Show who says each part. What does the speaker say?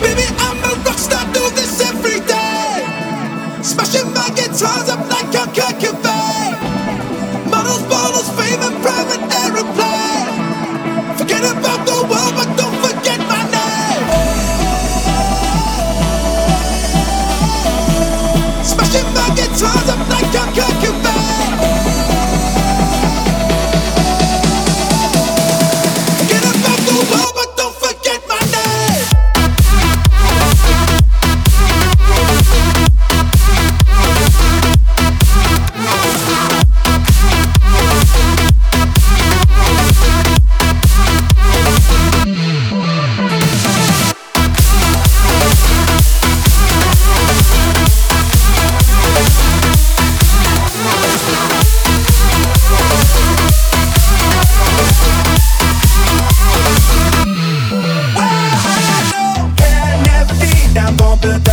Speaker 1: Baby, I'm a rockstar, do this every day. Smashing my guitars up like a cafe. Models, bottles, fame and private aeroplane. Forget about the world, but don't forget my name. Smashing my guitars up like a cafe. Forget about the world, but don't forget my name.
Speaker 2: Peut